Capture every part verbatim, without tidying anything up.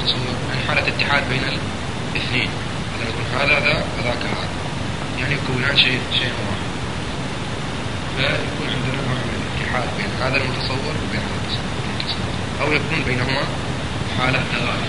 المتصور يعني حالة اتحاد بين الاثنين، مثلا يقول هذا ذا وذاك هذا، يعني يكونان شيء شيء واحد، فيكون عندنا نوع من الاتحاد بين هذا المتصور وبين هذا المتصور، أو يكون بينهما حالة تغاير،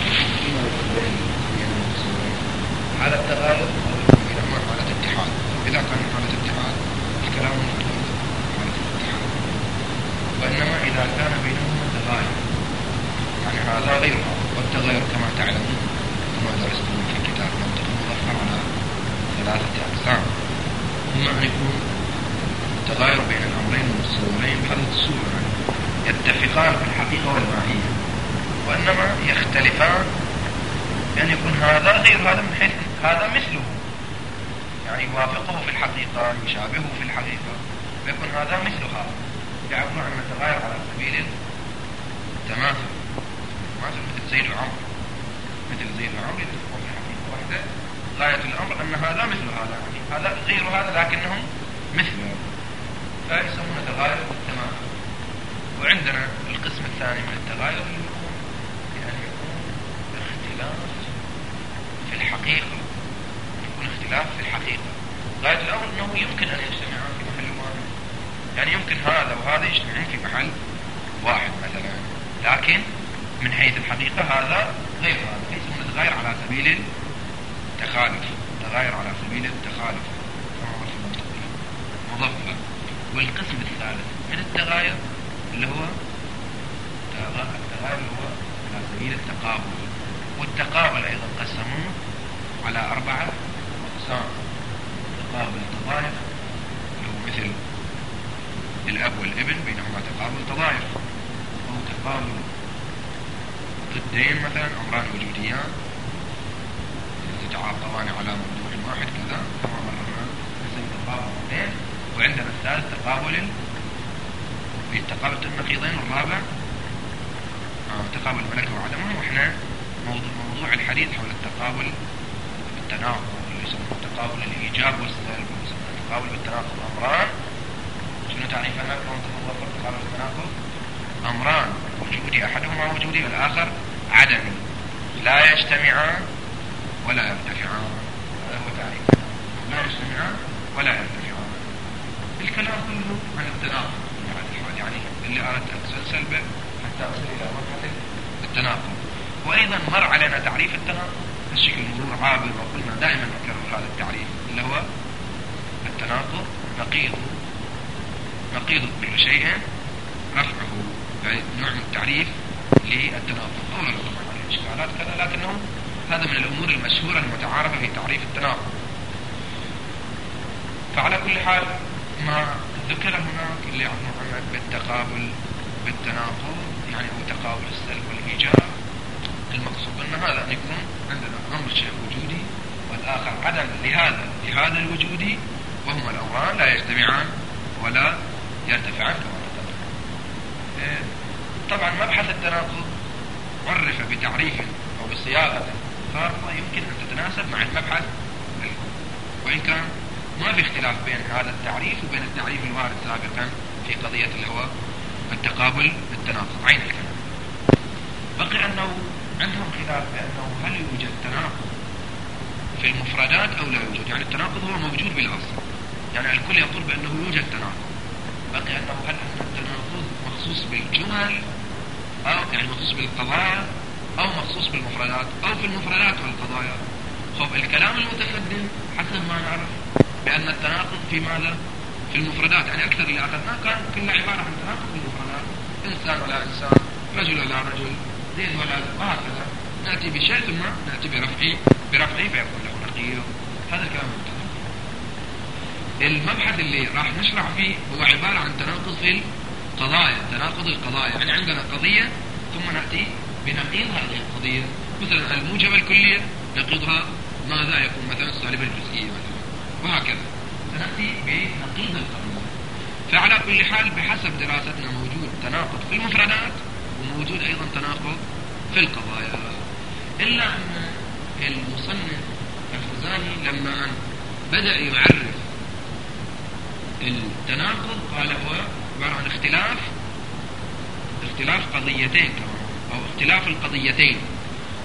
حالة تغاير أو يكون بينهما حالة اتحاد. إذا كان حالة اتحاد الكلام مختلف حالة الاتحاد، وإنما إذا كان بينهما تغاير يعني هذا غير هذا، والتغاير كما تعلمون كما درستم في كتاب منطق المظفر على ثلاثة أقسام، إما أن يكون تغاير بين الأمرين المتصورين بهذه الصورة يعني يتفقان في الحقيقة والماهية، وإنما يختلفان يعني يكون هذا غير هذا من حيث هذا مثله، يعني يوافقه في الحقيقة يشابهه في الحقيقة، ويكون هذا مثل هذا، يعبر عن التغاير على سبيل التماثل، مثل مثل زيد وعمر، مثل زيد وعمر يتفقون في الحقيقة واحدة، غاية الأمر أن هذا مثل هذا، يعني هذا غير هذا لكنهم مثله، فيسمون تغاير التماثل. وعندنا القسم الثاني من التغاير اللي يكون يعني يكون اختلاف في الحقيقة، يكون اختلاف في الحقيقة، غاية الأمر أنه يمكن أن يجتمعان في محل واحد، يعني يمكن هذا وهذا يجتمعون في محل واحد مثلا، لكن من حيث الحقيقة هذا غير هذا، يسمون تغاير على سبيل التخالف، تغاير على سبيل التخالف كما هو في المنطقية مضفة. والقسم الثالث من التغاير اللي هو التغاير اللي هو على سبيل التقابل، والتقابل أيضا قسموه على أربعة أقسام: تقابل التضايف اللي هو مثل الأب والابن بينهما تقابل تضايف، أو تقابل ضدين مثلا أمران وجوديان يتعاقبان على موضوع واحد كذا كما مررنا مثل تقابل ضدين. وعندنا الثالث تقابل التقابل النقيضين، والرابع آه تقابل الملكة وعدمها. وإحنا موضوع, موضوع الحديث حول التقابل بالتناقض اللي يسمونه تقابل الإيجاب والسلب، يسمونه تقابل بالتناقض أمران. شنو تعريف أنا كما تفضل تقابل بالتناقض؟ أمران وجودي أحدهما وجودي والآخر عدمي، لا يجتمعان ولا يرتفعان، هذا هو تعريف، لا يجتمعان ولا يرتفعان. الكلام كله عن التناقض يعني اللي أردت أتسلسل به حتى أصل إلى مرحلة التناقض. وأيضا مر علينا تعريف التناقض بشكل مرور عابر، وقلنا دائما نكرر هذا التعريف اللي هو التناقض نقيض نقيض كل شيء رفعه، يعني نوع من التعريف للتناقض. أولا طبعا عليه إشكالات كذا، لكنه هذا من الأمور المشهورة المتعارفة في تعريف التناقض. فعلى كل حال ما ذكر هناك اللي يعبر عنه بالتقابل بالتناقض يعني هو تقابل السلب والإيجاب، المقصود أن هذا أن يكون عندنا أمر شيء وجودي والآخر عدم لهذا لهذا الوجودي، وهما الأمران لا يجتمعان ولا يرتفعان كما نقول. طبعا مبحث التناقض عرف بتعريف أو بصياغة خاصة يمكن أن تتناسب مع المبحث، وإن كان ما في اختلاف بين هذا التعريف وبين التعريف الوارد سابقا في قضية اللي هو التقابل بالتناقض عين الكلام. بقي أنه عندهم خلاف بأنه هل يوجد تناقض في المفردات أو لا يوجد، يعني التناقض هو موجود بالأصل، يعني الكل يقول بأنه يوجد تناقض. بقي أنه هل التناقض مخصوص بالجمل أو يعني مخصوص بالقضايا أو مخصوص بالمفردات أو في المفردات والقضايا. خب الكلام المتقدم حسب ما نعرف بأن التناقض في ماذا؟ في المفردات، يعني أكثر اللي أخذناه كان كلها عبارة عن تناقض في المفردات، إنسان ولا إنسان، رجل ولا رجل، زيد ولا وهكذا. نأتي بشيء ثم نأتي برفعه برفعه فيكون له نقيض. هذا الكلام المتقدم. المبحث اللي راح نشرح فيه هو عبارة عن تناقض في القضايا، تناقض القضايا، يعني عندنا قضية ثم نأتي بنقيض هذه القضية. مثلا الموجبة الكلية نقيضها ماذا يكون مثلا السالبة الجزئية مثلا، وهكذا سنأتي بنقيض القضية. فعلى كل حال بحسب دراستنا موجود تناقض في المفردات وموجود أيضا تناقض في القضايا، إلا أن المصنف الفزاني لما بدأ يعرف التناقض قال هو عبارة عن اختلاف اختلاف قضيتين كمان، أو اختلاف القضيتين،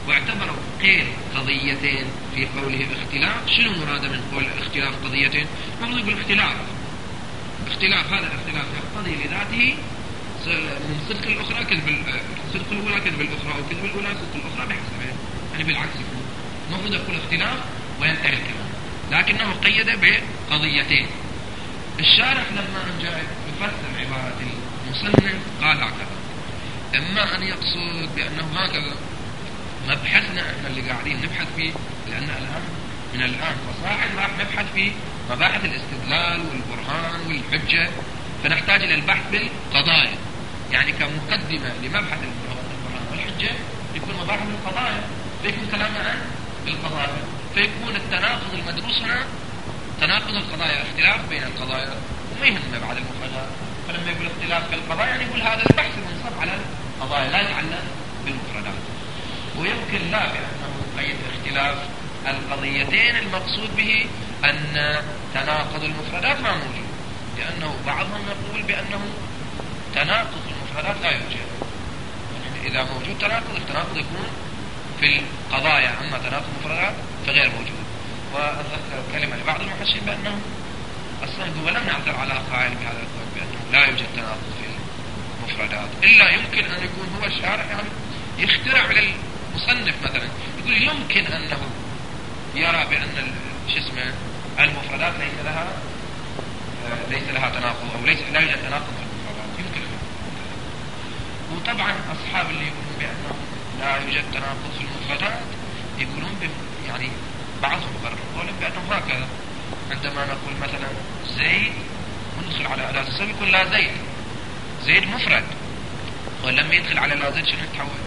واعتبروا قيل قضيتين في قوله اختلاف. شنو مراد من قول اختلاف قضيتين؟ المفروض يقول اختلاف اختلاف هذا الاختلاف يقتضي لذاته من صدق الأخرى كذب صدق الأولى كذب الأخرى، وكذب الأولى صدق الأخرى بحسبه، يعني بالعكس يكون المفروض يقول اختلاف وينتهي الكلام، لكنه قيد بقضيتين. الشارح لما جاء يفسر عبارة المصنف قال هكذا: إما أن يقصد بأنه هكذا مبحثنا احنا اللي قاعدين نبحث فيه، لأن الآن من الآن فصاعد راح نبحث في مباحث الاستدلال والبرهان والحجة، فنحتاج إلى البحث بالقضايا، يعني كمقدمة لمبحث البرهان والحجة يكون مباحث القضايا، فيكون كلامنا عن القضايا، فيكون التناقض المدروس هنا تناقض القضايا، اختلاف بين القضايا وما يهم بعد المفردات. فلما يقول اختلاف في القضايا يعني يقول هذا البحث منصب على القضايا لا يتعلق بالمفردات. ويمكن لا بأنه قيد اختلاف القضيتين المقصود به أن تناقض المفردات ما موجود، لأنه بعضهم يقول بأنه تناقض المفردات لا يوجد، يعني إذا موجود تناقض التناقض يكون في القضايا، أما تناقض المفردات فغير موجود. وأذكر كلمة لبعض المحشين بأنه أصلا هو لم يعثر على قائل بهذا القول بأنه لا يوجد تناقض في المفردات، إلا يمكن أن يكون هو الشارح يعني يخترع على المصنف مثلا، يقول يمكن أنه يرى بأن شو اسمه المفردات ليس لها ليس لها تناقض، أو ليس لا يوجد تناقض في المفردات، يمكن أن وطبعا أصحاب اللي يقولون بأنه لا يوجد تناقض في المفردات يقولون يعني بعضهم يقرر قولهم بأنه هكذا، عندما نقول مثلا زيد وندخل على أداة السبب يكون لا زيد، زيد مفرد، ولما يدخل على لا زيد شنو يتحول؟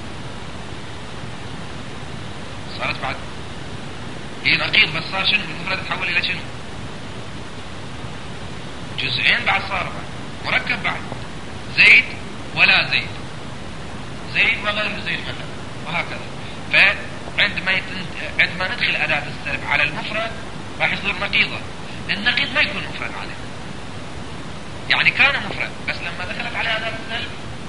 صارت بعد هي نقيض، بس صار شنو المفرد تحول إلى شنو؟ جزئين بعد صار مركب بعد، زيد ولا زيد، زيد وغير زيد مثلا، وهكذا. فعندما يتن... عندما ندخل أداة السلب على المفرد راح يصير نقيضة، النقيض ما يكون مفرد عليه، يعني كان مفرد بس لما دخلت على أداة السلب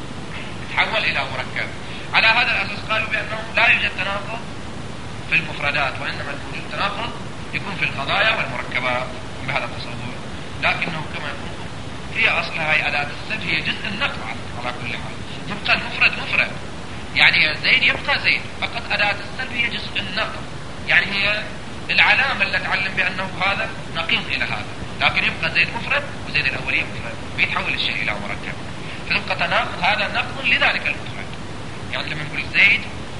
تحول إلى مركب. على هذا الأساس قالوا بأنه لا يوجد تناقض في المفردات، وإنما الوجود تناقض يكون في القضايا والمركبات بهذا التصور. لكنه كما يقول هي أصلها هي أداة السلب هي جزء النقض على كل حال، يبقى المفرد مفرد، يعني زيد يبقى زيد، فقط أداة السلب هي جزء النقض، يعني هي العلامة اللي تعلم بأنه هذا نقيض إلى هذا، لكن يبقى زيد مفرد وزيد الأولية مفرد، بيتحول الشيء إلى مركب، فيبقى تناقض هذا نقض لذلك المفرد. يعني لما نقول زيد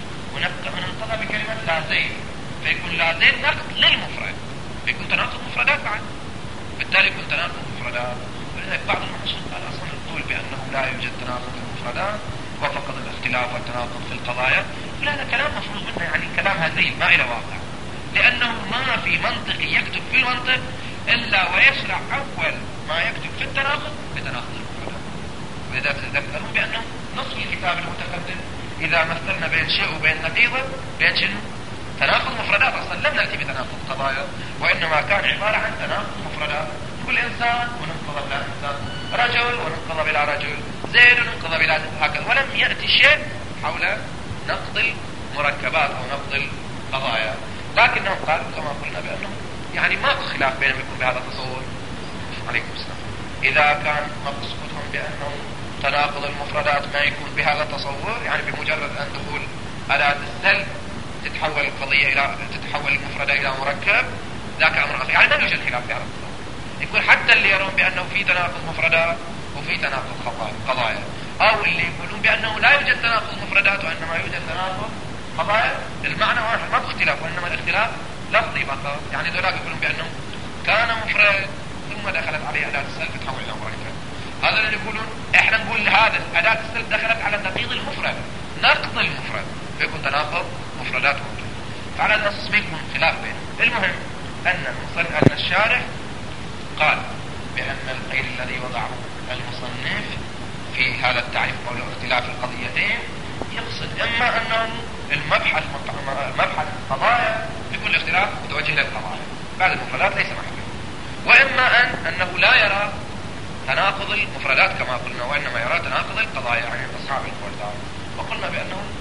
وننقضى بكلمة لا زيد فيكون لا زيد نقض للمفرد، فيكون تناقض مفردات بعد، بالتالي يكون تناقض مفردات. ولذلك بعض المحشين قال أصلا القول بأنه لا يوجد تناقض في المفردات وفقط الاختلاف والتناقض في القضايا، هذا كلام مفروض منه، يعني كلام هزيل ما إلى واقع، لأنه ما في منطق يكتب في المنطق إلا ويشرع أول ما يكتب في التناقض بتناقض المفردات. ولذا تذكرون بأنه نص الكتاب المتقدم إذا مثلنا بين شيء وبين نقيضه بين شنو؟ تناقض مفردات، أصلا لم نأتي بتناقض قضايا، وإنما كان عبارة عن تناقض مفردات، كل إنسان وننقض بلا إنسان، رجل وننقض بلا رجل، زيد وننقض بلا زيد، هكذا، ولم يأتي شيء حول نقض المركبات أو نقض القضايا. لكنهم قالوا كما قلنا بأنه يعني ما خلاف بينهم يكون بهذا التصور. عليكم السلام. إذا كان مقصودهم بأنه تناقض المفردات ما يكون بهذا التصور، يعني بمجرد أن دخول أداة السلب تتحول القضية إلى تتحول المفردة إلى مركب، ذاك أمر آخر، يعني لا يوجد خلاف في هذا التصور. يكون حتى اللي يرون بأنه في تناقض مفردات وفي تناقض قضايا، أو اللي يقولون بأنه لا يوجد تناقض مفردات وإنما يوجد تناقض قضايا، المعنى واحد ما في اختلاف، وإنما الاختلاف لفظي فقط. يعني ذولاك يقولون بأنه كان مفرد ثم دخلت عليه أداة السلب تتحول إلى مركب، هذا اللي يقولون احنا نقول هذا أداة السلب دخلت على نقيض المفرد، نقض المفرد، فيكون تناقض مفردات موجود، فعلى الأساس ما يكون خلاف بينهم. المهم أن المصنف أن الشارح قال بأن القيد الذي وضعه المصنف في هذا التعريف أو اختلاف القضيتين يقصد إما أنه المبحث مبحث القضايا يكون الاختلاف متوجه للقضايا بعد المفردات ليس محكوم، وإما أن أنه لا يرى تناقض المفردات كما قلنا، وإنما يرى تناقض القضايا، يعني أصحاب القول. وقلنا بأنه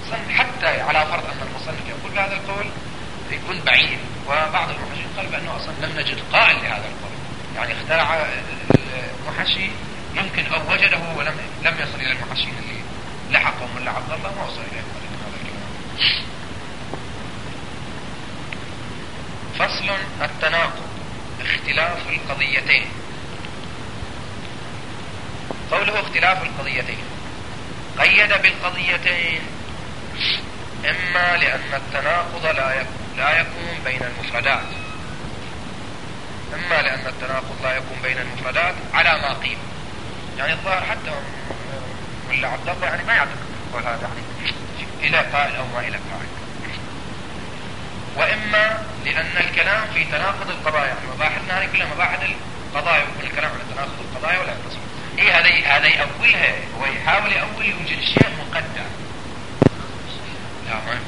المصنف حتى على فرض أن المصنف يقول بهذا القول يكون بعيد، وبعض المحشين قال بأنه أصلا لم نجد قائل لهذا القول، يعني اخترع المحشي يمكن أو وجده ولم لم يصل إلى المحشين اللي لحقهم ولا عبد الله ما وصل إليهم هذا الكلام. فصل التناقض اختلاف القضيتين. قوله اختلاف القضيتين قيد بالقضيتين إما لأن التناقض لا يكون, لا يكون بين المفردات إما لأن التناقض لا يكون بين المفردات على ما قيل، يعني الظاهر حتى ولا عبد الله يعني ما يعتقد القول هذا، يعني إلى قائل أو ما إلى قائل. وإما لأن الكلام في تناقض القضايا، يعني مباحثنا هذه كلها مباحث القضايا، ويكون الكلام على تناقض القضايا ولا يتصل. إيه هذا هذا يأولها، هو يحاول يأول يوجد شيء مقدر. لا ما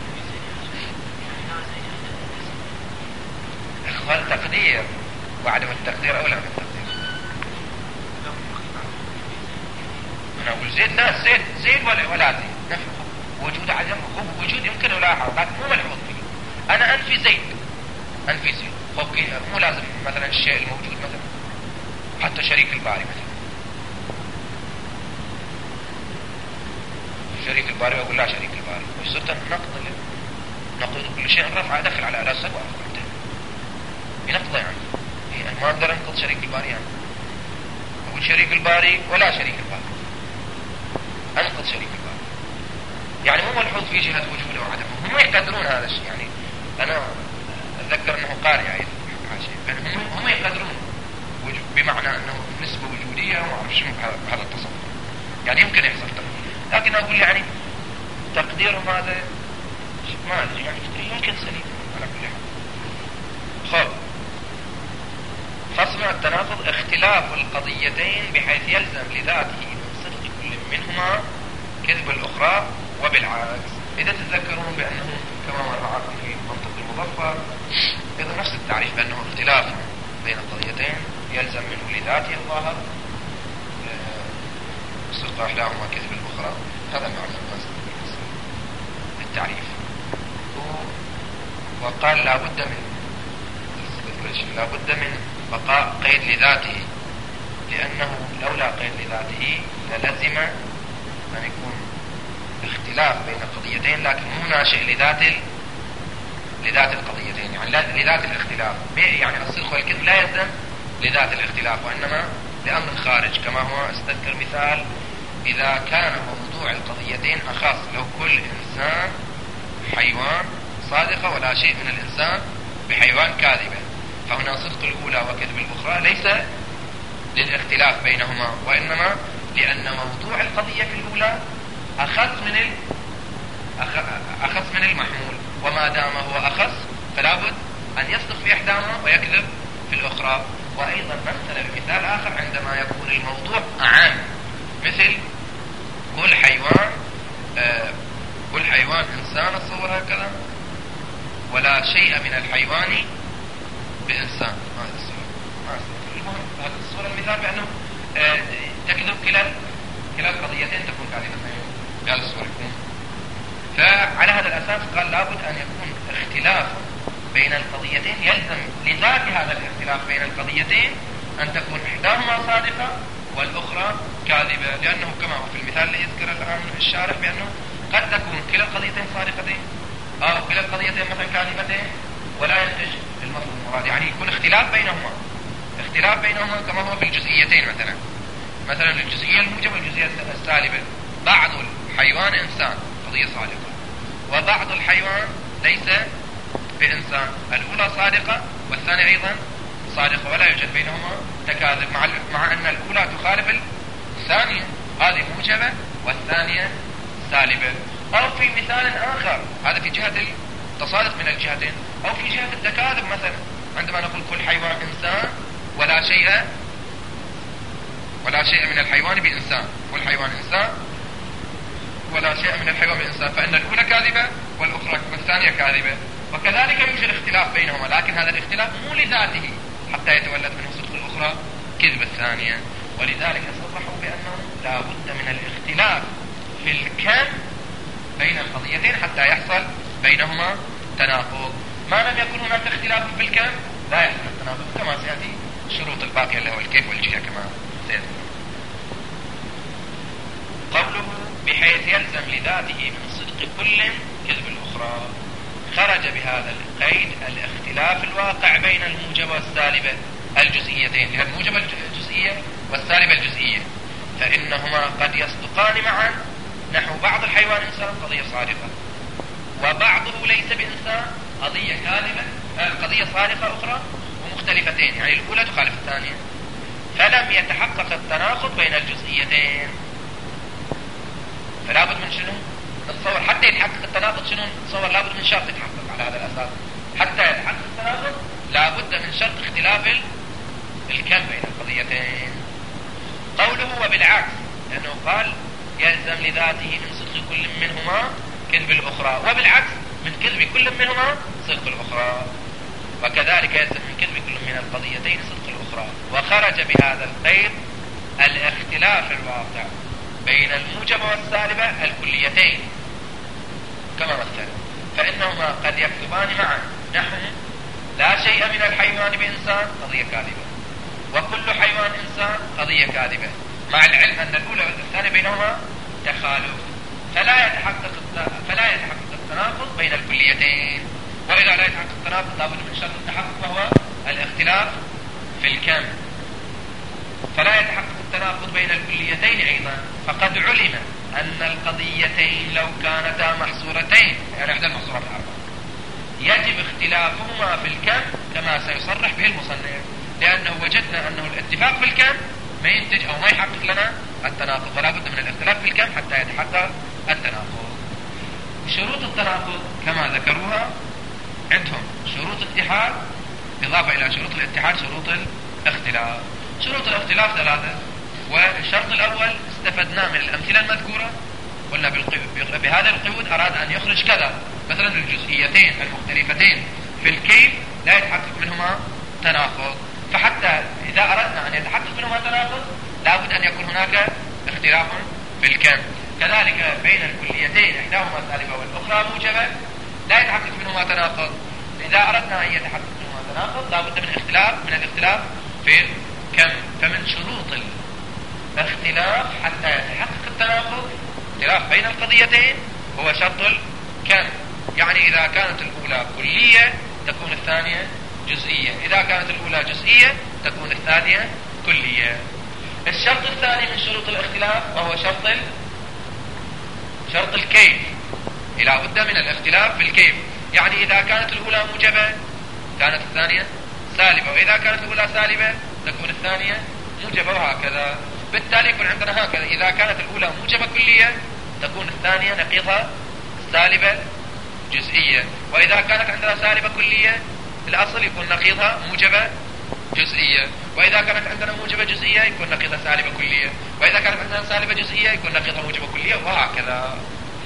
إخوان التقدير وعدم التقدير أولى من التقدير. أنا أقول زيد لا زيد زيد ولا ولا زيد نفي وجود عدم وجود يمكن يلاحظ لكن مو ملحوظ فيه. أنا أنفي زيد أنفي زيد أوكي، مو لازم مثلا الشيء الموجود مثلا حتى شريك الباري مثلا شريك الباري وأقول لا شريك الباري وصرت نقض نقض كل شيء رفع دخل على لا سبب ينقض يعني. يعني ما أقدر أنقض شريك الباري، يعني أقول شريك الباري ولا شريك الباري أنقض شريك الباري، يعني مو ملحوظ في جهة وجوده وعدمه. هم يقدرون هذا الشيء، يعني أنا أتذكر أنه قارئ أيضا يعني هم هم يقدرون بمعنى أنه نسبة وجودية وما أعرف شنو بهذا التصور، يعني يمكن يحصل تقدير، لكن أقول يعني تقديرهم هذا ما أدري يعني يمكن سليم على كل حال. خب فصل التناقض اختلاف القضيتين بحيث يلزم لذاته من صدق كل منهما كذب الأخرى وبالعكس. إذا تتذكرون بأنه كما مر معكم في منطق المظفر إذا نفس التعريف بأنه اختلاف بين القضيتين يلزم منه لذاته الظاهر صدق إحداهما كذب الأخرى، هذا معنى التعريف. وقال لا بد من لا بد من بقاء قيد لذاته، لأنه لولا قيد لذاته للزم أن يكون اختلاف بين القضيتين لكن مو ناشئ لذات لذات القضيتين، يعني لذات الاختلاف، يعني الصدق والكذب لا يلزم لذات الاختلاف وإنما لأمر خارج. كما هو استذكر مثال إذا كان موضوع القضيتين أخص، لو كل إنسان حيوان صادقة ولا شيء من الإنسان بحيوان كاذبة، فهنا صدق الأولى وكذب الأخرى ليس للاختلاف بينهما وإنما لأن موضوع القضية في الأولى أخص من ال... أخص من المحمول، وما دام هو أخص فلا بد أن يصدق في إحداهما ويكذب في الأخرى. وأيضا مثل بمثال آخر عندما يكون الموضوع أعام، مثل كل حيوان آه كل حيوان إنسان الصور هكذا ولا شيء من الحيوان بإنسان. هذا الصورة المهم هذا الصورة المثال بأنه آه تكذب كلا كلا القضيتين تكون كاذبة بهذا الصورة يكون. فعلى هذا الأساس قال لابد أن يكون اختلاف بين القضيتين يلزم لذات هذا الاختلاف بين القضيتين أن تكون إحداهما صادقة والأخرى كاذبة، لأنه كما هو في المثال اللي يذكر الآن الشارح بأنه قد تكون كلا القضيتين صادقتين أو كلا القضيتين مثلا كاذبتين ولا ينتج المطلوب المراد، يعني يكون اختلاف بينهما اختلاف بينهما كما هو في الجزئيتين. مثلا مثلا الجزئية الموجبة والجزئية السالبة، بعض الحيوان إنسان قضية صادقة وبعض الحيوان ليس بإنسان، الأولى صادقة والثانية أيضا صادقة ولا يوجد بينهما تكاذب، مع, مع أن الأولى تخالف الثانية، هذه موجبة والثانية سالبة. أو في مثال آخر هذا في جهة التصادق من الجهتين، أو في جهة التكاذب مثلا عندما نقول كل حيوان إنسان ولا شيء ولا شيء من الحيوان بإنسان، كل حيوان إنسان ولا شيء من الحيوان بإنسان، فإن الأولى كاذبة والأخرى والثانية كاذبة. وكذلك يوجد اختلاف بينهما لكن هذا الاختلاف مو لذاته حتى يتولد منه صدق الأخرى كذب الثانية. ولذلك صرحوا بأنه لا بد من الاختلاف في الكم بين القضيتين حتى يحصل بينهما تناقض. ما لم يكن هناك اختلاف في الكم لا يحصل التناقض، كما سيأتي الشروط الباقية اللي هو الكيف والجهة كما سيأتي. قوله بحيث يلزم لذاته من صدق كل كذب الأخرى، خرج بهذا القيد الاختلاف الواقع بين الموجبة والسالبة الجزئيتين، لأن الموجبة الجزئية والسالبة الجزئية فإنهما قد يصدقان معا، نحو بعض الحيوان إنسان قضية صادقة وبعضه ليس بإنسان قضية كاذبة، قضية صادقة أخرى ومختلفتين، يعني الأولى تخالف الثانية، فلم يتحقق التناقض بين الجزئيتين. فلا بد من شنو؟ نتصور حتى يتحقق التناقض شنو؟ نتصور لا بد من شرط يتحقق على هذا الأساس. حتى يتحقق التناقض لا بد من شرط اختلاف الكم بين القضيتين. قوله وبالعكس، لأنه قال يلزم لذاته من صدق كل منهما كذب الأخرى، وبالعكس من كذب كل منهما صدق الأخرى، وكذلك يلزم من كذب كل من القضيتين صدق الأخرى. وخرج بهذا القيد الاختلاف الواقع بين الموجبة والسالبة الكليتين كما مثل، فإنهما قد يكتبان معا، نحو لا شيء من الحيوان بإنسان قضية كاذبة، وكل حيوان إنسان قضية كاذبة، مع العلم أن الأولى والثانية بينهما تخالف، فلا يتحقق فلا يتحقق التناقض بين الكليتين. وإذا لا يتحقق التناقض لابد من شرط التحقق وهو الاختلاف في الكم، فلا يتحقق التناقض بين الكليتين أيضا، فقد علم أن القضيتين لو كانتا محصورتين، يعني إحدى المحصورات الأربعة، يجب اختلافهما في الكم كما سيصرح به المصنف، لأنه وجدنا أنه الاتفاق في الكم ما ينتج أو ما يحقق لنا التناقض، ولا بد من الاختلاف في الكم حتى يتحقق التناقض. شروط التناقض كما ذكروها عندهم شروط اتحاد إضافة إلى شروط الاتحاد شروط الاختلاف. شروط الاختلاف ثلاثة، والشرط الأول استفدناه من الأمثلة المذكورة، قلنا بهذا القيود أراد أن يخرج كذا، مثلا الجزئيتين المختلفتين في الكيف لا يتحقق منهما تناقض، فحتى إذا أردنا أن يتحقق منهما تناقض لابد أن يكون هناك اختلاف في الكم. كذلك بين الكليتين إحداهما سالبة والأخرى موجبة لا يتحقق منهما تناقض، إذا أردنا أن يتحقق منهما تناقض لابد من اختلاف من الاختلاف في الكم. فمن شروط الاختلاف حتى يتحقق التناقض اختلاف بين القضيتين هو شرط الكم، يعني إذا كانت الأولى كلية تكون الثانية جزئية، إذا كانت الأولى جزئية تكون الثانية كلية. الشرط الثاني من شروط الاختلاف وهو شرط ال... شرط الكيف، لا بد من الاختلاف في الكيف، يعني إذا كانت الأولى موجبة كانت الثانية سالبة، وإذا كانت الأولى سالبة تكون الثانية موجبة، وهكذا. بالتالي يكون عندنا هكذا، إذا كانت الأولى موجبة كلية تكون الثانية نقيضها سالبة جزئية، وإذا كانت عندنا سالبة كلية الأصل يكون نقيضها موجبة جزئية، وإذا كانت عندنا موجبة جزئية يكون نقيضها سالبة كلية، وإذا كانت عندنا سالبة جزئية يكون نقيضها موجبة كلية، وهكذا.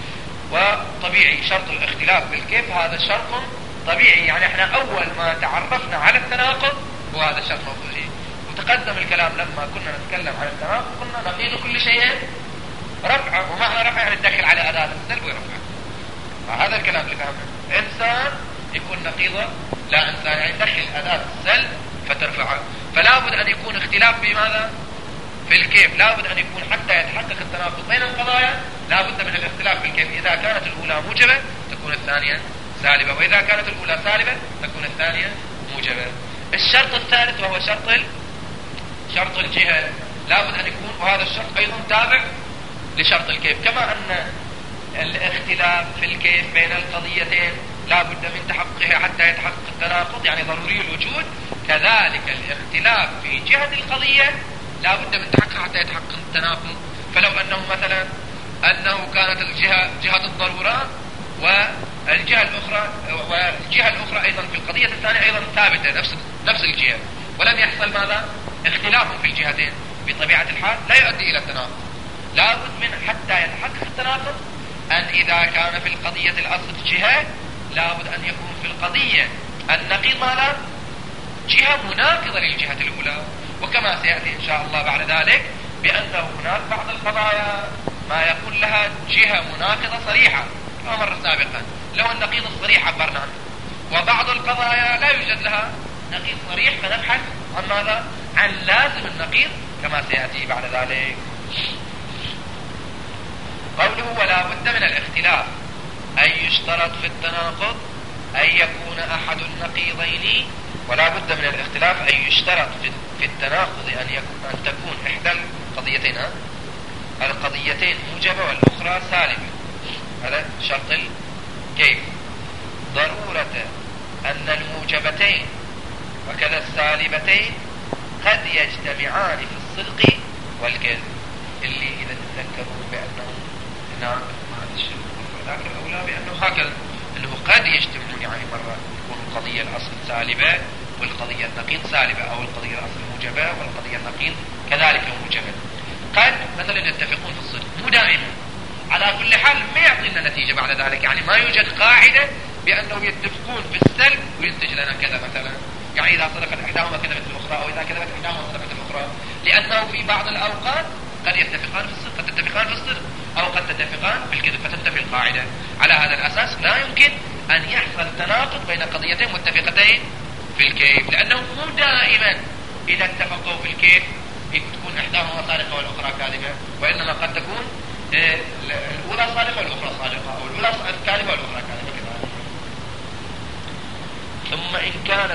وطبيعي شرط الاختلاف بالكيف هذا شرط طبيعي، يعني احنا أول ما تعرفنا على التناقض وهذا الشرط موجود فيه. وتقدم الكلام لما كنا نتكلم عن التناقض قلنا نقيض كل شيء رفعه، ومعنى رفع يعني تدخل على أداة السلب ويرفعه، هذا الكلام اللي فهمه. إنسان يكون نقيضة لا إنسان، يعني تدخل أداة السلب فترفعه، فلا بد أن يكون اختلاف في ماذا؟ في الكيف، لا بد أن يكون حتى يتحقق التناقض بين القضايا لا بد من الاختلاف في الكيف. إذا كانت الأولى موجبة تكون الثانية سالبة، وإذا كانت الأولى سالبة تكون الثانية موجبة. الشرط الثالث وهو شرط ال... شرط الجهة، لا بد أن يكون، وهذا الشرط أيضا تابع لشرط الكيف، كما أن الاختلاف في الكيف بين القضيتين لا بد من تحققها حتى يتحقق التناقض، يعني ضروري الوجود، كذلك الاختلاف في جهة القضية لا بد من تحققها حتى يتحقق التناقض. فلو أنه مثلا أنه كانت الجهة جهة الضرورات والجهة الأخرى والجهة الأخرى أيضا في القضية الثانية أيضا ثابتة نفس نفس الجهة، ولم يحصل ماذا؟ اختلاف في الجهتين، بطبيعة الحال لا يؤدي إلى التناقض. لا بد من حتى يتحقق التناقض أن إذا كان في القضية الأصل جهة لا بد أن يكون في القضية النقيض ماذا؟ جهة مناقضة للجهة الأولى، وكما سيأتي إن شاء الله بعد ذلك بأنه هناك بعض القضايا ما يكون لها جهة مناقضة صريحة، كما مر سابقا لو النقيض الصريح عبرنا عنه، وبعض القضايا لا يوجد لها نقيض صريح فنبحث عن ماذا؟ عن لازم النقيض كما سيأتي بعد ذلك. قوله ولا بد من الاختلاف أي يشترط في التناقض أن يكون أحد النقيضين، ولا بد من الاختلاف أي يشترط في التناقض أن, يكون أن تكون إحدى القضيتين القضيتين موجبة والأخرى سالبة. هذا شرط الكيف. ضرورة أن الموجبتين وكذا السالبتين قد يجتمعان في الصدق والكذب، اللي إذا تذكروا بأنه هنا ما الشيء ذاك الأولى بأنه هكذا أنه قد يجتمعون، يعني مرة تكون القضية الأصل سالبة والقضية النقيض سالبة، أو القضية الأصل موجبة والقضية النقيض كذلك موجبة. قد مثلا يتفقون في الصدق، مو دائما، على كل حال ما يعطينا نتيجة بعد ذلك، يعني ما يوجد قاعدة بأنه يتفقون في السلب وينتج لنا كذا مثلا، يعني إذا صدقت إحداهما كذبت الأخرى، أو إذا كذبت إحداهما صدقت الأخرى، لأنه في بعض الأوقات قد يتفقان في الصدق، قد تتفقان في الصدق أو قد تتفقان في الكذب، فتنتفي القاعدة. على هذا الأساس لا يمكن أن يحصل تناقض بين قضيتين متفقتين في الكيف، لأنه مو دائما إذا اتفقوا في الكيف تكون إحداهما صادقة والأخرى كاذبة، وإنما قد تكون الأولى صادقة والأخرى صادقة، أو الأولى كاذبة والأخرى كاذبة كذلك. ثم إن كانت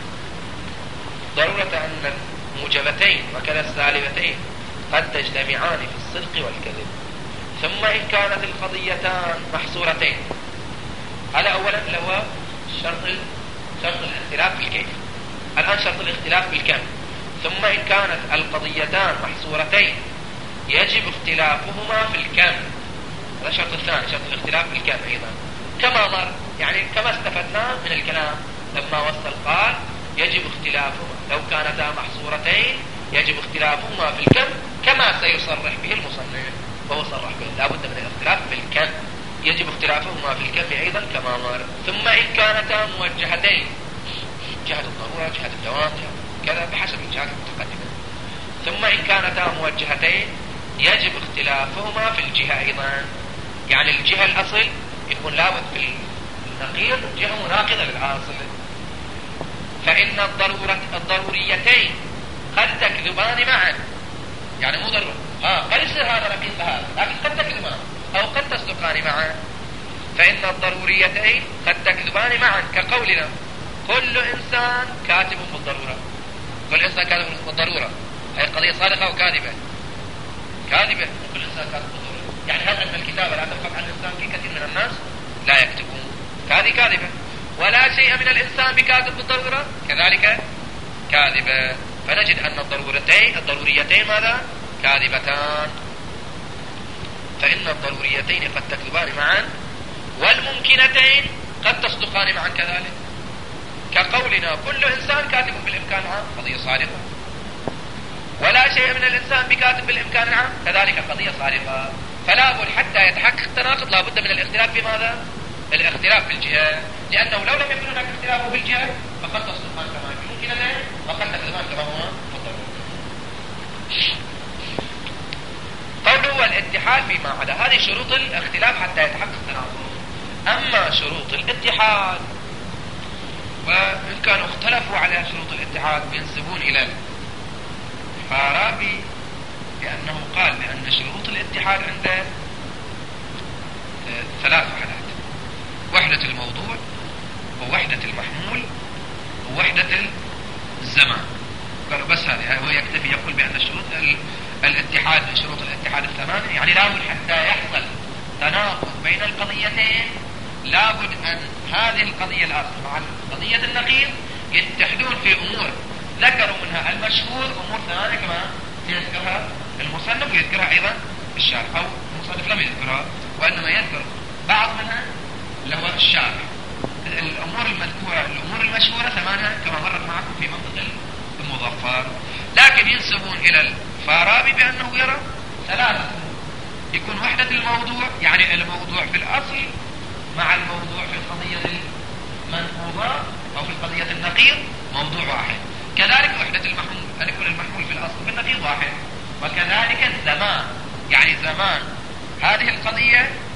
ضرورة أن الموجبتين وكذا السالبتين قد تجتمعان في الصدق والكذب. ثم إن كانت القضيتان محصورتين، هذا أولا لو شرط شرط الاختلاف في الكيف. الآن شرط الاختلاف في الكم. ثم إن كانت القضيتان محصورتين يجب اختلافهما في الكم، هذا الشرط الثاني، شرط الاختلاف في الكم أيضا كما مر، يعني كما استفدنا من الكلام لما وصل قال يجب اختلافهما، لو كانتا محصورتين يجب اختلافهما في الكم كما سيصرح به المصنف، وهو صرح به لا بد من الاختلاف في الكم، يجب اختلافهما في الكم أيضا كما مر. ثم إن كانتا موجهتين، جهة الضرورة جهة الدوام كذا بحسب الجهات المتقدمة، ثم إن كانتا موجهتين يجب اختلافهما في الجهة أيضا، يعني الجهة الأصل يكون لابد في النقيض جهة مناقضة للأصل. فإن الضرورة الضروريتين قد تكذبان معا، يعني مو ضرورة آه قد يصير هذا نقيض لهذا لكن قد تكذبان أو قد تصدقان معا. فإن الضروريتين قد تكذبان معا كقولنا كل إنسان كاتب بالضرورة، كل إنسان كاتب بالضرورة، هي قضية صادقة وكاذبة، كاذبة كل إنسان كاتب بالضرورة، يعني هل أن الكتابة لا تنفق عن الإنسان في كثير من الناس لا يكتبون، هذه كاذبة. ولا شيء من الإنسان بكاتب بالضرورة كذلك كاذبة. فنجد أن الضرورتين الضروريتين ماذا؟ كاذبتان. فإن الضروريتين قد تكذبان معا، والممكنتين قد تصدقان معا كذلك، كقولنا كل إنسان كاتب بالإمكان العام، قضية صادقة. ولا شيء من الإنسان بكاتب بالإمكان العام، كذلك قضية صادقة. فلا بد حتى يتحقق التناقض لا بد من الاختلاف في ماذا؟ الاختلاف في الجهة، لأنه لو لم يكن هناك اختلاف في الجهة فقد تصدقان كما في الممكنتين وقد تكذبان كما هو بالضرورة. قوله والاتحاد فيما عدا، هذه شروط الاختلاف حتى يتحقق التناقض. أما شروط الاتحاد وإن كانوا اختلفوا على شروط الاتحاد ينسبون إلى الفارابي لأنه قال بأن شروط الاتحاد عنده ثلاث وحدات: وحدة الموضوع ووحدة المحمول ووحدة الزمان. قالوا بس هذه هو يكتفي يقول بأن الشروط الاتحاد من شروط الاتحاد الثمانية، يعني لابد حتى يحصل تناقض بين القضيتين لابد أن هذه القضية الأصل مع قضية النقيض يتحدون في أمور ذكروا منها المشهور، أمور ثانية كما يذكرها المصنف ويذكرها أيضا الشارح، أو المصنف لم يذكرها وإنما يذكر بعض منها اللي هو الشارح. الأمور المذكورة الأمور المشهورة ثمانية كما مرت معكم في منطق المظفر، لكن ينسبون إلى الفارابي بأنه يرى ثلاثة: يكون وحدة الموضوع، يعني الموضوع في الأصل مع الموضوع في القضية المنقوضة أو في القضية النقيض موضوع واحد، كذلك وحدة المحمول أن يكون المحمول في الأصل في النقيض واحد، وكذلك الزمان، يعني زمان هذه القضية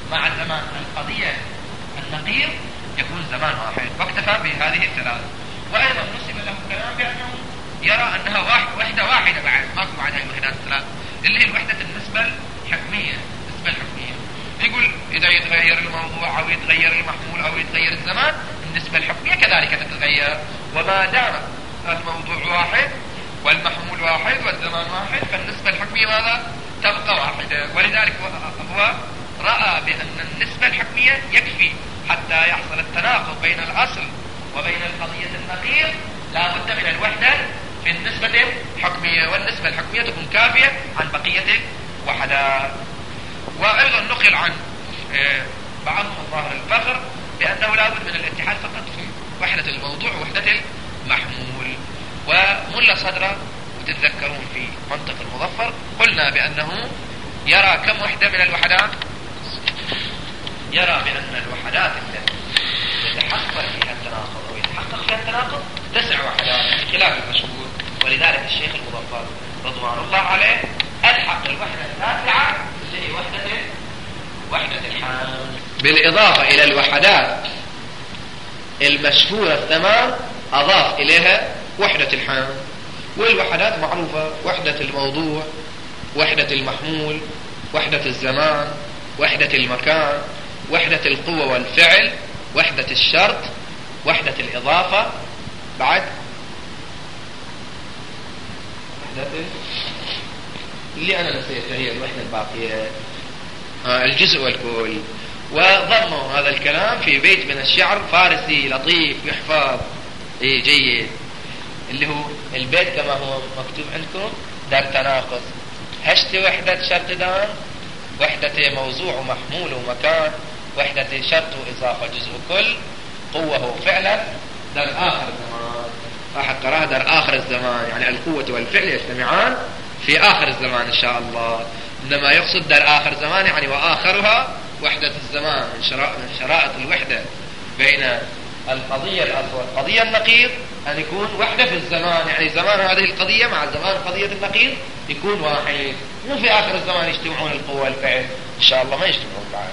مع زمان القضية النقيض يكون زمان واحد، واكتفى بهذه الثلاث. وأيضا نسب له كلام بأنه يرى أنها واحد وحدة واحدة بعد ماكو بعد هاي الوحدات الثلاث اللي هي وحدة النسبة الحكمية. النسبة الحكمية يقول إذا يتغير الموضوع أو يتغير المحمول أو يتغير الزمان النسبة الحكمية كذلك تتغير، وما دام الموضوع واحد والمحمول واحد والزمان واحد فالنسبة الحكمية ماذا؟ تبقى واحدة. ولذلك هو رأى بأن النسبة الحكمية يكفي حتى يحصل التناقض بين الأصل وبين القضية النقيض، لا بد من الوحدة في النسبة الحكمية، والنسبة الحكمية تكون كافية عن بقية الوحدات. وأيضا نقل عن بعضهم الظاهر الفخر بأنه لا بد من الاتحاد فقط في وحدة الموضوع ووحدة المحمول. وملا صدرة وتتذكرون في منطق المظفر قلنا بأنه يرى كم وحدة من الوحدات؟ يرى بأن الوحدات التي يتحقق فيها التناقض أو يتحقق فيها التناقض تسع وحدات خلاف المشهور. ولذلك الشيخ المظفر رضوان الله عليه ألحق الوحدة التاسعة اللي هي وحدة وحدة الحال، بالإضافة إلى الوحدات المشهورة الثمان أضاف إليها وحدة الحال. والوحدات معروفة: وحدة الموضوع، وحدة المحمول، وحدة الزمان، وحدة المكان، وحدة القوة والفعل، وحدة الشرط، وحدة الإضافة، بعد وحدة اللي أنا نسيتها هي الوحدة الباقية، آه الجزء والكل. وضموا هذا الكلام في بيت من الشعر فارسي لطيف يحفظ إيه جيد، اللي هو البيت كما هو مكتوب عندكم: در تناقض هشت وحدة شرط دان، وحدة موضوع ومحمول ومكان، وحدة شرط وإضافة جزء كل، قوة وفعلا، در آخر زمان. راح قرأها در آخر الزمان، يعني القوة والفعل يجتمعان في آخر الزمان إن شاء الله. إنما يقصد در آخر زمان يعني وآخرها وحدة الزمان. من شرائط الوحدة بين القضية الأصل والقضية النقيض أن يكون وحدة في الزمان، يعني زمان هذه القضية مع زمان قضية النقيض يكون واحد، مو في آخر الزمان يجتمعون القوة والفعل إن شاء الله ما يجتمعون بعد.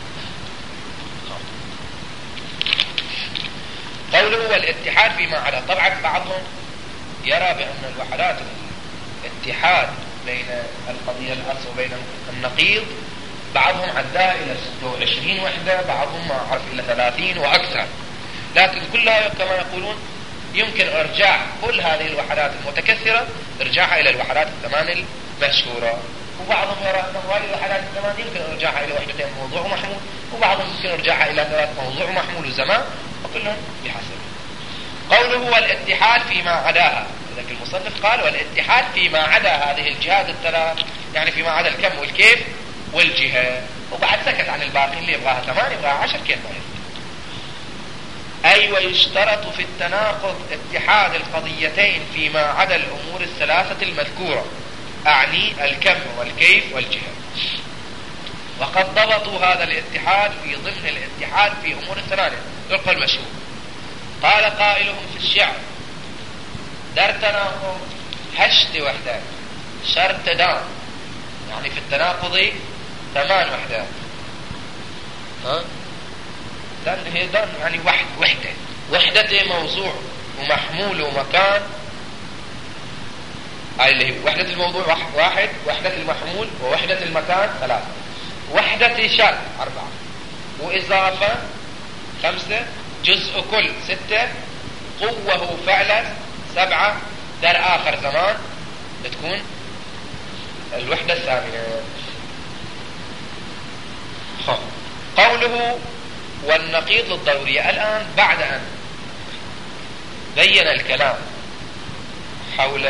قوله والاتحاد فيما عدا، طبعا بعضهم يرى بأن الوحدات الاتحاد بين القضية الأصل وبين النقيض بعضهم عداها إلى ستة وعشرين وحدة، بعضهم ما عرف إلى ثلاثين وأكثر، لكن كلها كما يقولون يمكن إرجاع كل هذه الوحدات المتكثرة إرجاعها إلى الوحدات الثمان المشهورة. وبعضهم يرى أن هذه الوحدات الثمان يمكن إرجاعها إلى وحدتين موضوع ومحمول، وبعضهم يمكن إرجاعها إلى ثلاث موضوع ومحمول وزمان، وكلهم بحسب. قوله والاتحاد فيما عداها، لذلك المصنف قال والاتحاد فيما عدا هذه الجهات الثلاث، يعني فيما عدا الكم والكيف والجهة، وبعد سكت عن الباقي اللي يبغاها ثمان يبغاها عشر كيف ما يبغى. أي ويشترط في التناقض اتحاد القضيتين فيما عدا الأمور الثلاثة المذكورة، أعني الكم والكيف والجهة. وقد ضبطوا هذا الاتحاد في ضمن الاتحاد في أمور الثمانية طرق المشهور. قال قائلهم في الشعر: در تناقض هشت وحدات شرط دام، يعني في التناقض ثمان وحدات. ها؟ دان هي دان يعني واحد وحدة، وحدة موضوع ومحمول ومكان، هاي اللي هي وحدة الموضوع واحد، وحدة المحمول ووحدة المكان ثلاثة، وحدة شرط أربعة، وإضافة خمسة، جزء كل ستة، قوة فعلا سبعة، در آخر زمان بتكون الوحدة الثامنة. قوله والنقيض للضرورية، الآن بعد أن بين الكلام حول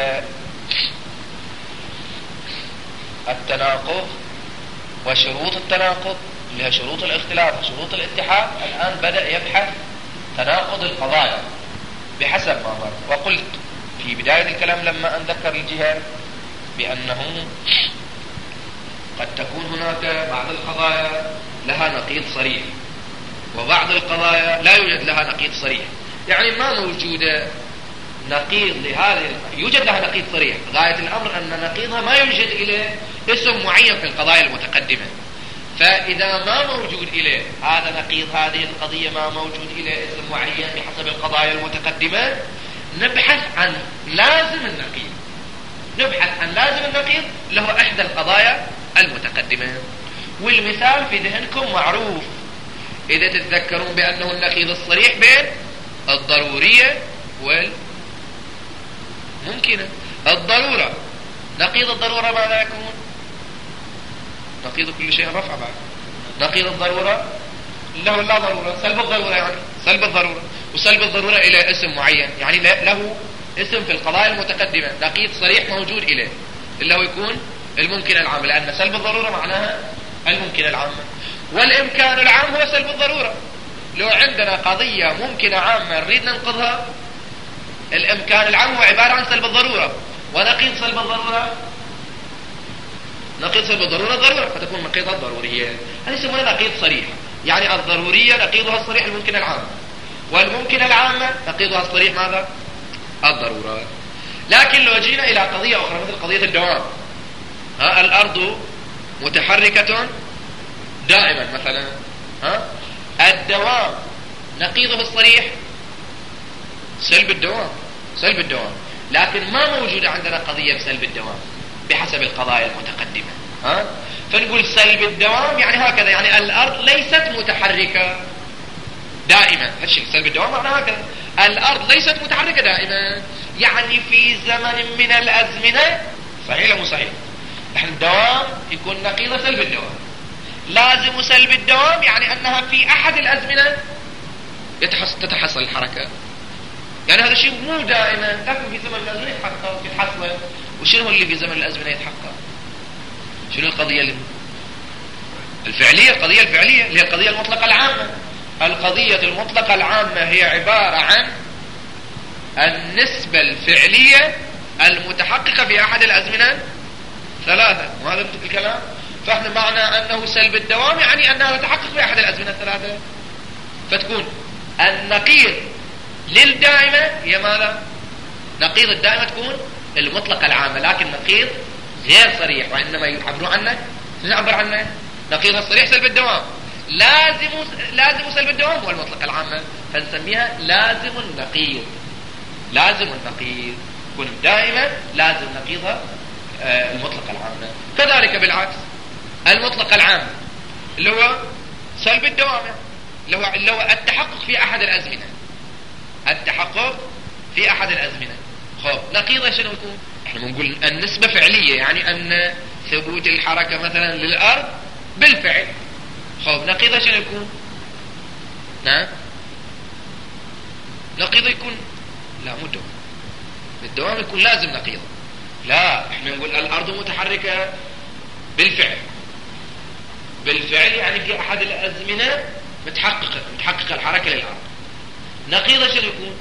التناقض وشروط التناقض اللي هي شروط الاختلاف وشروط الاتحاد، الآن بدأ يبحث تناقض القضايا بحسب ما مر. وقلت في بداية الكلام لما أن ذكر الجهة بأنه قد تكون هناك بعض القضايا لها نقيض صريح، وبعض القضايا لا يوجد لها نقيض صريح، يعني ما موجودة نقيض لهذه، يوجد لها نقيض صريح، غاية الأمر أن نقيضها ما يوجد إليه اسم معين في القضايا المتقدمة، فإذا ما موجود إليه هذا نقيض هذه القضية، ما موجود إليه اسم معين بحسب القضايا المتقدمة، نبحث عن لازم النقيض، نبحث عن لازم النقيض له إحدى القضايا المتقدمة. والمثال في ذهنكم معروف، إذا تتذكرون بأنه النقيض الصريح بين الضرورية والممكنة. الضرورة، نقيض الضرورة ماذا يكون؟ نقيض كل شيء رفع بعد. نقيض الضرورة له لا ضرورة، سلب الضرورة، يعني سلب الضرورة، وسلب الضرورة إلى اسم معين، يعني له اسم في القضايا المتقدمة، نقيض صريح موجود إليه اللي هو يكون الممكن العام، لأن سلب الضرورة معناها الممكن العام. والإمكان العام هو سلب الضرورة. لو عندنا قضية ممكنة عامة نريد ننقضها، الإمكان العام هو عبارة عن سلب الضرورة، ونقيض سلب الضرورة نقيض سلب الضرورة ضرورة، فتكون نقيضها الضرورية. هذه يسمونها نقيض صريح، يعني الضرورية نقيضها الصريح الممكن العام، والممكن العامة نقيضها الصريح ماذا؟ الضرورة. لكن لو جينا إلى قضية أخرى مثل قضية الدوام، ها الأرض متحركة دائما مثلا، ها الدوام نقيضه الصريح سلب الدوام، سلب الدوام، لكن ما موجود عندنا قضية بسلب الدوام بحسب القضايا المتقدمة، ها فنقول سلب الدوام يعني هكذا، يعني الأرض ليست متحركة دائما، هالشيء سلب الدوام معناه هكذا، الأرض ليست متحركة دائما، يعني في زمن من الأزمنة، صحيح ولا مو صحيح؟ نحن الدوام يكون نقيض سلب الدوام، لازم سلب الدوام يعني أنها في أحد الأزمنة تتحصل الحركة، يعني هذا الشيء مو دائما، لكن في زمن الأزمنة يتحقق يتحصل. وشنو اللي في زمن الأزمنة يتحقق؟ شنو القضية الفعلية؟ القضية الفعلية اللي هي القضية المطلقة العامة. القضية المطلقة العامة هي عبارة عن النسبة الفعلية المتحققة في أحد الأزمنة ثلاثة، وهذا مثل الكلام. فاحنا معنى أنه سلب الدوام يعني أنها تتحقق في أحد الأزمنة الثلاثة، فتكون النقيض للدائمة هي ماذا؟ نقيض الدائمة تكون المطلقة العامة، لكن نقيض غير صريح، وإنما يعبرون عنه، نعبر عنه نقيض الصريح سلب الدوام، لازم لازم سلب الدوام هو المطلقة العامة، فنسميها لازم النقيض. لازم النقيض تكون دائما لازم نقيضها آه المطلقة العامة. كذلك بالعكس المطلقة العامة اللي هو سلب الدوام، اللي هو اللي هو التحقق في أحد الأزمنة، التحقق في أحد الأزمنة. خب نقيضه شنو يكون؟ احنا بنقول النسبة فعلية، يعني أن ثبوت الحركة مثلا للأرض بالفعل. خب نقيضه شنو يكون؟ نعم نقيضه يكون لا مو الدوام، الدوام يكون لازم نقيضه. لا احنا نقول الأرض متحركة بالفعل، بالفعل يعني في أحد الأزمنة متحققة متحققة الحركة للأرض. نقيضه شنو يكون؟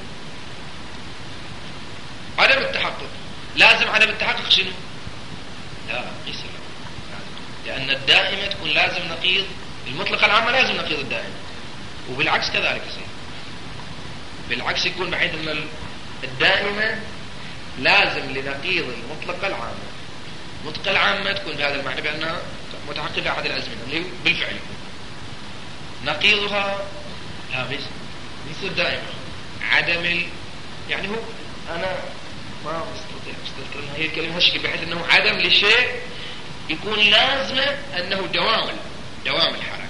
عدم التحقق. لازم عدم التحقق شنو؟ لا يصير، لأن الدائمة تكون لازم نقيض المطلقة العامة، لازم نقيض الدائمة، وبالعكس كذلك يصير، بالعكس يكون بحيث أن الدائمة لازم لنقيض المطلقة العامة. المطلقة العامة تكون بهذا المعنى بأنها متحققة أحد الأزمنة اللي بالفعل، نقيضها لا يصير دائما عدم ال... يعني هو أنا ما استطيع استذكر أنها هي الكلمة هالشكل، بحيث أنه عدم لشيء يكون لازمة أنه دوام دوام الحركة،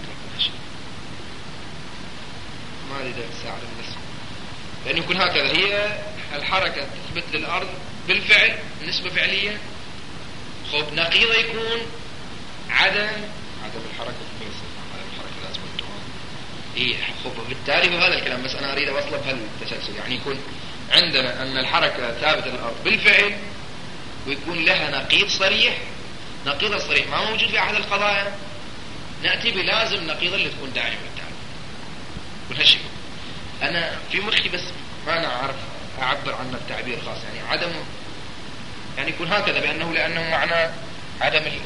ما أريد أساعد النسبة، لأنه يكون هكذا، هي الحركة تثبت للأرض بالفعل نسبة فعلية. خب نقيضة يكون عدم عدم الحركة عدم الحركة لازم الدوام. إيه خب بالتالي هذا الكلام، بس أنا أريد أوصله بهالتسلسل، يعني يكون عندنا أن الحركة ثابتة للأرض بالفعل، ويكون لها نقيض صريح، نقيض الصريح ما موجود في أحد القضايا، نأتي بلازم نقيضة اللي تكون دائما بالتالي. وهالشيء أنا في مخي بس ما أنا أعرف أعبر عنه بتعبير خاص، يعني عدم يعني يكون هكذا بأنه لأنه معنى عدم ال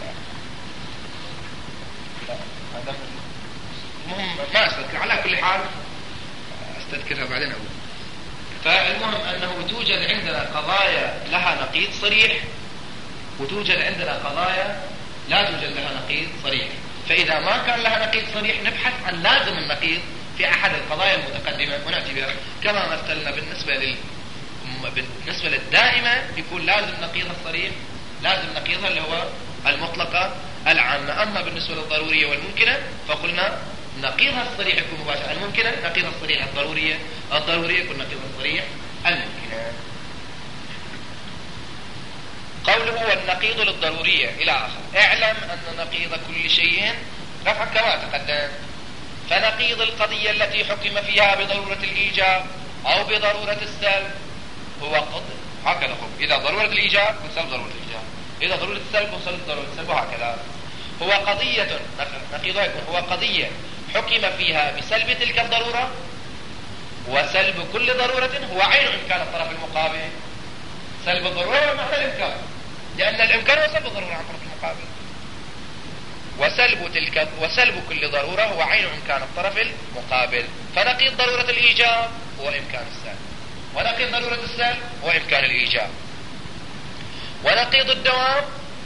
عدم المهم ما أستذكر، على كل حال أستذكرها بعدين أقول. فالمهم أنه توجد عندنا قضايا لها نقيض صريح، وتوجد عندنا قضايا لا توجد لها نقيض صريح. فإذا ما كان لها نقيض صريح نبحث عن لازم النقيض في أحد القضايا المتقدمة ونأتي بها، كما مثلنا بالنسبة لل بالنسبة للدائمة يكون لازم نقيضها الصريح، لازم نقيضها اللي هو المطلقة العامة. أما بالنسبة للضرورية والممكنة فقلنا نقيضها الصريح يكون مباشرة، الممكنة نقيضها الصريح الضرورية، الضرورية يكون نقيضها الصريح الممكنة. قوله والنقيض للضرورية إلى آخر. اعلم أن نقيض كل شيء رفع كما تقدم، فنقيض القضية التي حكم فيها بضرورة الإيجاب أو بضرورة السلب هو قضية هكذا. خب إذا ضرورة الإيجاب كنسلب ضرورة الإيجاب، إذا ضرورة السلب كنسلب ضرورة السلب، وهكذا. هو قضية نقيضها يكون هو قضية حكم فيها بسلب تلك الضرورة، وسلب كل ضرورة هو عين إمكان الطرف المقابل. سلب الضرورة معنى الإمكان، لأن الإمكان هو سلب الضرورة عن الطرف المقابل، وسلب تلك وسلب كل ضرورة هو عين إمكان الطرف المقابل. فنقيض ضرورة الإيجاب هو إمكان السلب، ونقيض ضرورة السلب هو إمكان الإيجاب. ونقيض الدوام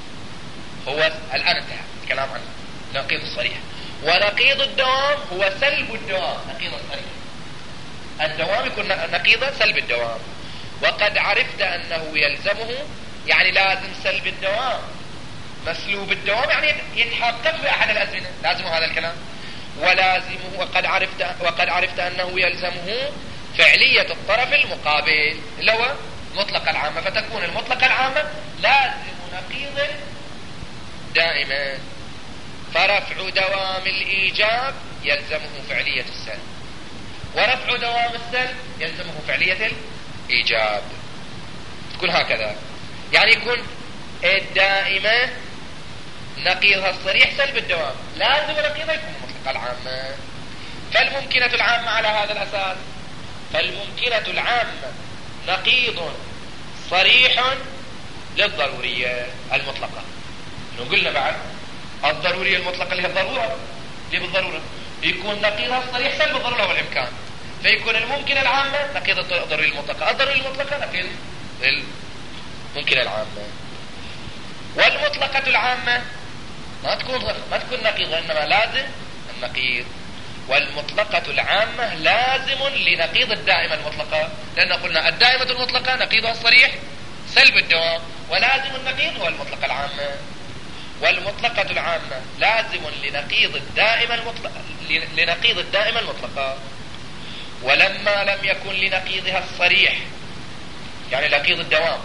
هو الآن انتهى الكلام عنه نقيض الصريح. ونقيض الدوام هو سلب الدوام، نقيض الصريح. الدوام يكون نقيض سلب الدوام. وقد عرفت أنه يلزمه يعني لازم سلب الدوام، مسلوب الدوام يعني يتحقق في أحد الأزمنة، لازم هذا الكلام. ولازمه وقد عرفت وقد عرفت أنه يلزمه فعلية الطرف المقابل اللي هو مطلق العامة، فتكون المطلق العامة لازم نقيض دائما. فرفع دوام الإيجاب يلزمه فعلية السلب، ورفع دوام السلب يلزمه فعلية الإيجاب. تكون هكذا، يعني يكون الدائمة نقيضها الصريح سلب الدوام، لازم نقيضها يكون مطلق العامة. فالممكنة العامة على هذا الأساس، فالممكنة العامة نقيض صريح للضرورية المطلقة. قلنا بعد الضرورية المطلقة اللي هي الضرورة، اللي بالضرورة يكون نقيضها الصريح سلب الضرورة والإمكان، فيكون الممكنة العامة نقيض الضرورية المطلقة، الضرورية المطلقة نقيض الممكنة العامة. والمطلقة العامة ما تكون ما تكون نقيضة، إنما لازم النقيض. والمطلقة العامة لازم لنقيض الدائمة المطلقة، لأن قلنا الدائمة المطلقة نقيضها الصريح سلب الدوام، ولازم النقيض هو المطلقة العامة. والمطلقة العامة لازم لنقيض الدائمة المطلقة لنقيض الدائمة المطلقة. ولما لم يكن لنقيضها الصريح يعني نقيض الدوام،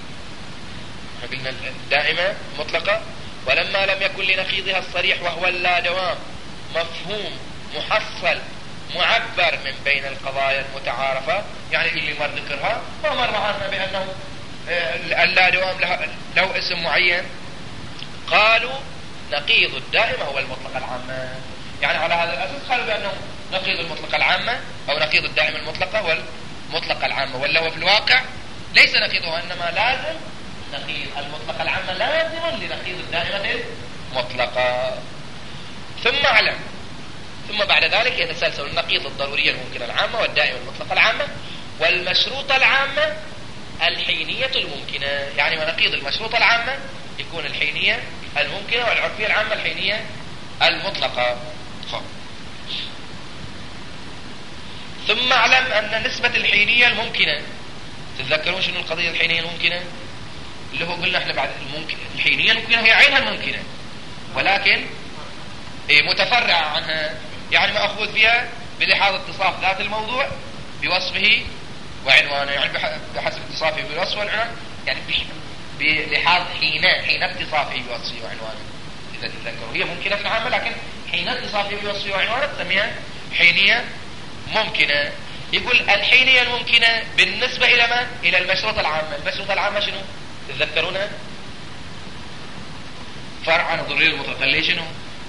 قلنا الدائمة مطلقة، ولما لم يكن لنقيضها الصريح وهو اللا دوام مفهوم محصل معبر من بين القضايا المتعارفة، يعني اللي مر ذكرها ومر معنا بأنه اللا دوام له, له اسم معين، قالوا نقيض الدائمة هو المطلقة العامة. يعني على هذا الأساس قالوا بأنه نقيض المطلقة العامة أو نقيض الدائمة المطلقة هو المطلقة العامة، ولا هو في الواقع ليس نقيضها، إنما لازم نقيض المطلقة العامة لازما لنقيض الدائمة المطلقة. ثم اعلم ثم بعد ذلك يتسلسل النقيض الضرورية الممكنة العامة والدائمة المطلقة العامة والمشروطة العامة الحينية الممكنة. يعني ونقيض المشروطة العامة يكون الحينية الممكنة، والعرفية العامة الحينية المطلقة. ثم اعلم أن نسبة الحينية الممكنة، تتذكرون شنو القضية الحينية الممكنة اللي هو قلنا احنا بعد الممكن الحينية الممكنة هي عينها الممكنة، ولكن ايه متفرعة عنها، يعني مأخوذ فيها بلحاظ اتصاف ذات الموضوع بوصفه وعنوانه، يعني بحسب اتصافه بالوصف والعنوان، يعني بلحاظ حين حين اتصافه بوصفه وعنوانه. إذا تتذكروا هي ممكنة عامة، لكن حين اتصافه بوصفه وعنوانه تسميها حينية ممكنة. يقول الحينية الممكنة بالنسبة إلى ما؟ إلى المشروطة العامة. المشروطة العامة شنو؟ تتذكرونها؟ فرع عن الضرورية المطلقة اللي شنو؟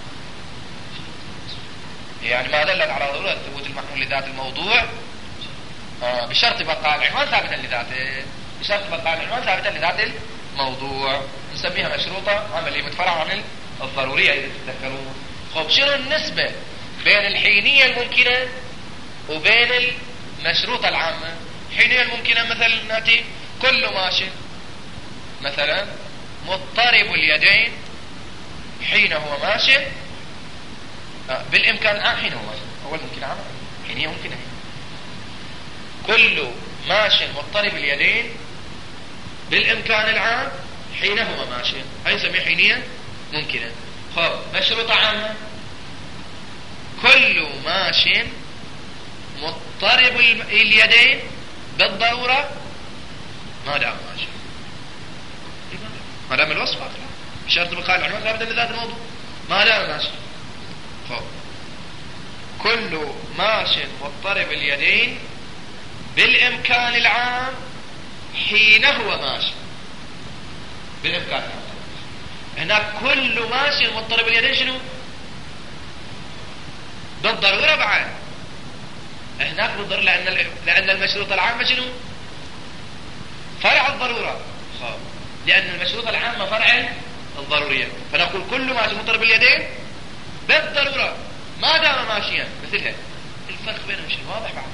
يعني ما دلت على ضرورة ثبوت المحمول لذات الموضوع آه بشرط بقاء العنوان ثابتا لذاته، بشرط بقاء العنوان ثابتا لذات الموضوع، نسميها مشروطة عملية متفرعة عن الضرورية إذا تتذكرون. خب شنو النسبة بين الحينية الممكنة وبين المشروطة العامة؟ الحينية الممكنة مثلا نأتي كل ماشي مثلا مضطرب اليدين حين هو ماشي بالإمكان العام حين هو أول ممكن عام حينية ممكنة. كل ماش مضطرب اليدين بالإمكان العام حينهما ماشي هاي نسميه حينية ممكنة. خب مشروطة عامة كل ماش مضطرب اليدين بالضرورة ما دام ماشي ما دام الوصف بشرط بقاء العلماء ثابتا لذات الموضوع ما دام ماشي. خب كل ماش مضطرب اليدين بالإمكان العام حين هو ماشي بالإمكان العام. هناك كل ماشي مضطرب اليدين شنو بالضرورة بعد هناك بالضرورة لأن لأن المشروط العامة شنو فرع الضرورة. خب لأن المشروط العامة فرع الضرورية فنقول كل ماشي مضطرب اليدين بالضرورة ما دام ماشيا مثلها. الفرق بينهم شنو واضح بعد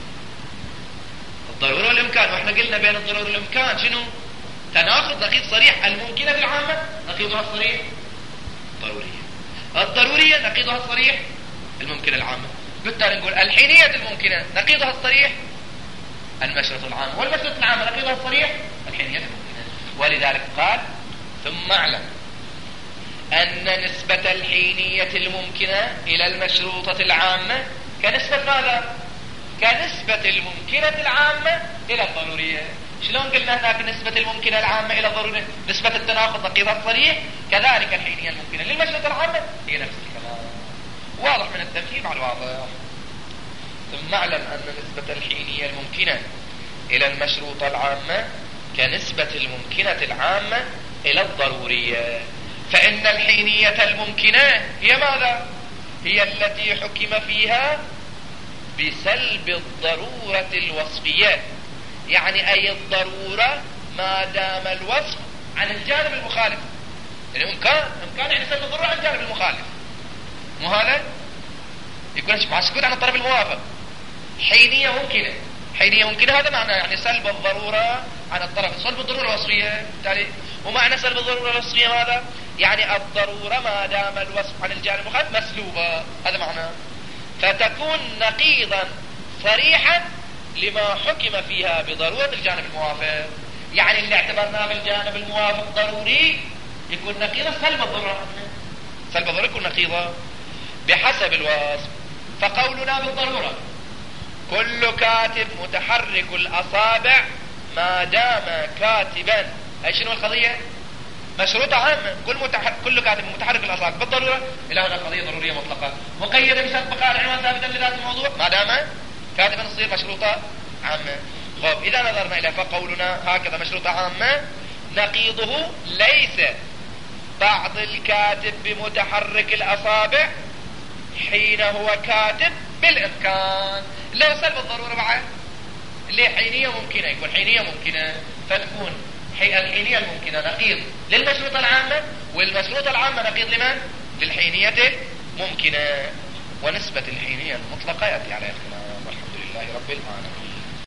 الضرورة والإمكان. واحنا قلنا بين الضرورة والإمكان شنو تناقض نقيض صريح. الممكنة بالعامة نقيضها الصريح ضرورية الضرورية نقيضها الصريح الممكنة العامة. بالتالي نقول الحينية الممكنة نقيضها الصريح المشروط العام والمشروط العام نقيضها الصريح الحينية الممكنة. ولذلك قال ثم اعلم أن نسبة الحينية الممكنة إلى المشروطة العامة كنسبة ماذا كنسبة الممكنة العامة إلى الضرورية. شلون قلنا هناك نسبة الممكنة العامة إلى الضرورية نسبة التناقض نقيضها الصريح كذلك الحينية الممكنة للمشروطة العامة هي نفس الكلام. واضح من التمثيل على الواضح. ثم اعلم أن نسبة الحينية الممكنة إلى المشروطة العامة كنسبة الممكنة العامة إلى الضرورية. فإن الحينية الممكنة هي ماذا هي التي حكم فيها بسلب الضرورة الوصفية يعني أي الضرورة ما دام الوصف عن الجانب المخالف. يعني إمكان إمكان يعني سلب الضرورة عن الجانب المخالف مو هذا يقول مع السكوت عن الطرف الموافق. حينية ممكنة حينية ممكنة هذا معنى يعني سلب الضرورة عن الطرف سلب الضرورة الوصفية. بالتالي ومعنى سلب الضرورة الوصفية ماذا يعني الضرورة ما دام الوصف عن الجانب المخالف مسلوبة هذا معنى. فتكون نقيضا صريحا لما حكم فيها بضرورة الجانب الموافق. يعني اللي اعتبرناه بالجانب الموافق ضروري يكون نقيضا سلب الضرورة سلب الضرورة يكون نقيضا بحسب الوصف. فقولنا بالضرورة كل كاتب متحرك الأصابع ما دام كاتبا أي شنو القضية مشروطة عامة. كل, متحرك كل كاتب متحرك الأصابع بالضرورة إلى هنا قضية ضرورية مطلقة مقيدة بشرط بقاء العنوان ثابتا لذات الموضوع ما دام كاتبا تصير مشروطة عامة. طيب إذا نظرنا إلى فقولنا هكذا مشروطة عامة نقيضه ليس بعض الكاتب بمتحرك الأصابع حين هو كاتب بالإمكان لو سلب الضرورة بعد اللي حينية ممكنة يكون حينية ممكنة فتكون الحينية الممكنة نقيض للمشروطة العامة والمشروطة العامة نقيض لمن للحينية ممكنة. ونسبة الحينية المطلقة يأتي على الكلام. والحمد لله رب العالمين.